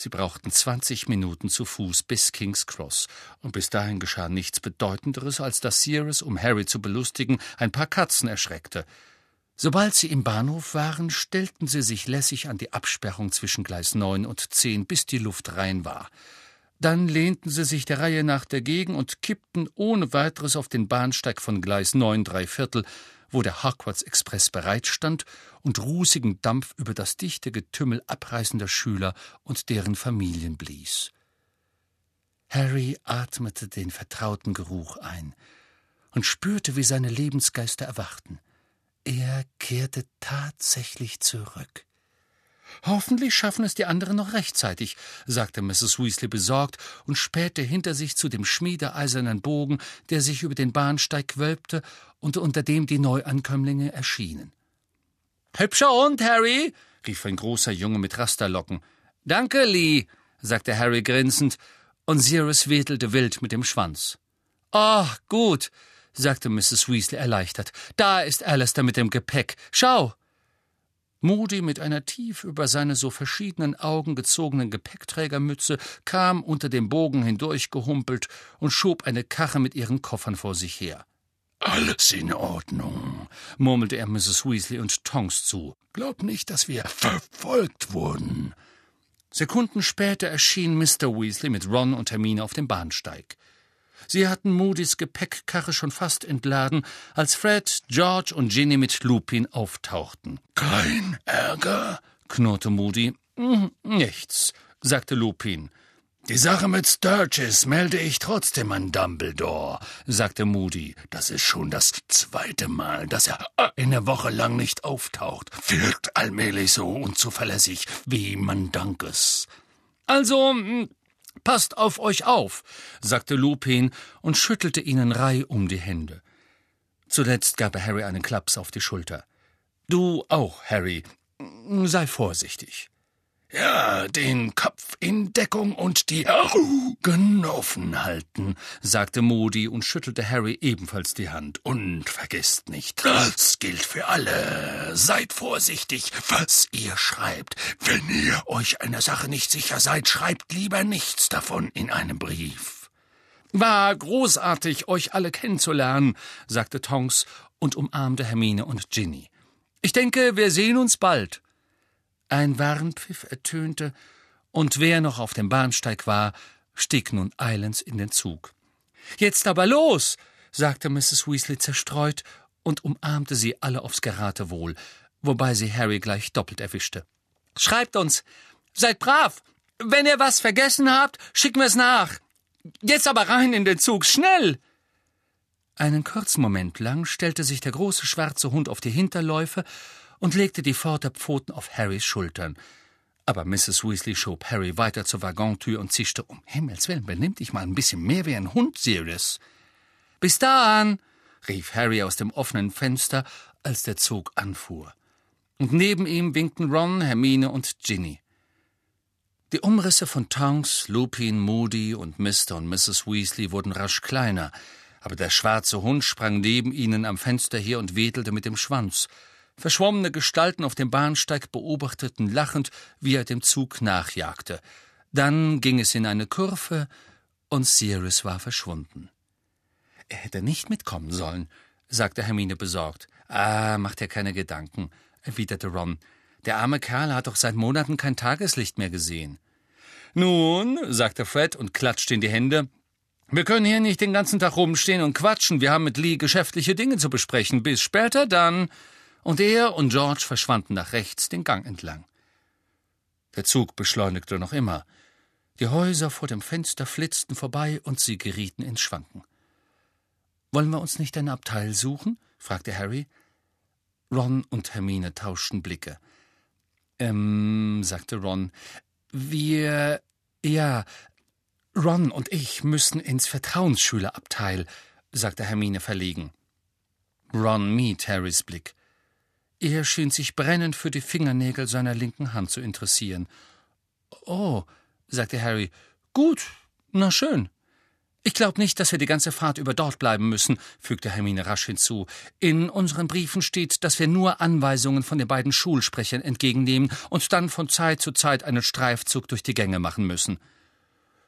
Sie brauchten 20 Minuten zu Fuß bis King's Cross, und bis dahin geschah nichts Bedeutenderes, als dass Sirius, um Harry zu belustigen, ein paar Katzen erschreckte. Sobald sie im Bahnhof waren, stellten sie sich lässig an die Absperrung zwischen Gleis 9 und 10, bis die Luft rein war. Dann lehnten sie sich der Reihe nach dagegen und kippten ohne weiteres auf den Bahnsteig von Gleis 9 3/4, wo der Hogwarts-Express bereitstand und rußigen Dampf über das dichte Getümmel abreisender Schüler und deren Familien blies. Harry atmete den vertrauten Geruch ein und spürte, wie seine Lebensgeister erwachten. Er kehrte tatsächlich zurück. »Hoffentlich schaffen es die anderen noch rechtzeitig«, sagte Mrs. Weasley besorgt und spähte hinter sich zu dem schmiedeeisernen Bogen, der sich über den Bahnsteig wölbte und unter dem die Neuankömmlinge erschienen. »Hübscher Hund, Harry«, rief ein großer Junge mit Rasterlocken. »Danke, Lee«, sagte Harry grinsend, und Sirius wedelte wild mit dem Schwanz. »Oh, gut«, sagte Mrs. Weasley erleichtert. »Da ist Alistair mit dem Gepäck. Schau!« Moody mit einer tief über seine so verschiedenen Augen gezogenen Gepäckträgermütze kam unter dem Bogen hindurchgehumpelt und schob eine Karre mit ihren Koffern vor sich her. »Alles in Ordnung«, murmelte er Mrs. Weasley und Tonks zu. »Glaub nicht, dass wir verfolgt wurden.« Sekunden später erschien Mr. Weasley mit Ron und Hermine auf dem Bahnsteig. Sie hatten Moodys Gepäckkarre schon fast entladen, als Fred, George und Ginny mit Lupin auftauchten. »Kein Ärger?« knurrte Moody. »Nichts«, sagte Lupin. »Die Sache mit Sturgis melde ich trotzdem an Dumbledore«, sagte Moody. »Das ist schon das 2. Mal, dass er eine Woche lang nicht auftaucht. Wirkt allmählich so unzuverlässig wie Mandankes.« »Also, passt auf euch auf«, sagte Lupin und schüttelte ihnen reihum die Hände. Zuletzt gab er Harry einen Klaps auf die Schulter. »Du auch, Harry. Sei vorsichtig.« »Ja, den Kopf in Deckung und die Augen offen halten«, sagte Moody und schüttelte Harry ebenfalls die Hand. »Und vergesst nicht, das gilt für alle. Seid vorsichtig, was ihr schreibt. Wenn ihr euch einer Sache nicht sicher seid, schreibt lieber nichts davon in einem Brief.« »War großartig, euch alle kennenzulernen«, sagte Tonks und umarmte Hermine und Ginny. »Ich denke, wir sehen uns bald.« Ein Warnpfiff ertönte, und wer noch auf dem Bahnsteig war, stieg nun eilends in den Zug. »Jetzt aber los«, sagte Mrs. Weasley zerstreut und umarmte sie alle aufs Geratewohl, wobei sie Harry gleich doppelt erwischte. »Schreibt uns! Seid brav! Wenn ihr was vergessen habt, schicken wir es nach! Jetzt aber rein in den Zug, schnell!« Einen kurzen Moment lang stellte sich der große schwarze Hund auf die Hinterläufe und legte die Vorderpfoten auf Harrys Schultern. Aber Mrs. Weasley schob Harry weiter zur Waggontür und zischte, »Um Himmels Willen, benimm dich mal ein bisschen mehr wie ein Hund, Sirius.« »Bis dann«, rief Harry aus dem offenen Fenster, als der Zug anfuhr. Und neben ihm winkten Ron, Hermine und Ginny. Die Umrisse von Tonks, Lupin, Moody und Mr. und Mrs. Weasley wurden rasch kleiner, aber der schwarze Hund sprang neben ihnen am Fenster her und wedelte mit dem Schwanz. Verschwommene Gestalten auf dem Bahnsteig beobachteten lachend, wie er dem Zug nachjagte. Dann ging es in eine Kurve, und Sirius war verschwunden. »Er hätte nicht mitkommen sollen«, sagte Hermine besorgt. »Mach dir keine Gedanken«, erwiderte Ron. »Der arme Kerl hat doch seit Monaten kein Tageslicht mehr gesehen.« »Nun«, sagte Fred und klatschte in die Hände, »wir können hier nicht den ganzen Tag rumstehen und quatschen. Wir haben mit Lee geschäftliche Dinge zu besprechen. Bis später dann.« Und er und George verschwanden nach rechts den Gang entlang. Der Zug beschleunigte noch immer. Die Häuser vor dem Fenster flitzten vorbei, und sie gerieten ins Schwanken. »Wollen wir uns nicht ein Abteil suchen?« fragte Harry. Ron und Hermine tauschten Blicke. Sagte Ron. Ron und ich müssen ins Vertrauensschülerabteil«, sagte Hermine verlegen. Ron mied Harrys Blick. Er schien sich brennend für die Fingernägel seiner linken Hand zu interessieren. »Oh«, sagte Harry, »gut, na schön.« »Ich glaube nicht, dass wir die ganze Fahrt über dort bleiben müssen«, fügte Hermine rasch hinzu. »In unseren Briefen steht, dass wir nur Anweisungen von den beiden Schulsprechern entgegennehmen und dann von Zeit zu Zeit einen Streifzug durch die Gänge machen müssen.«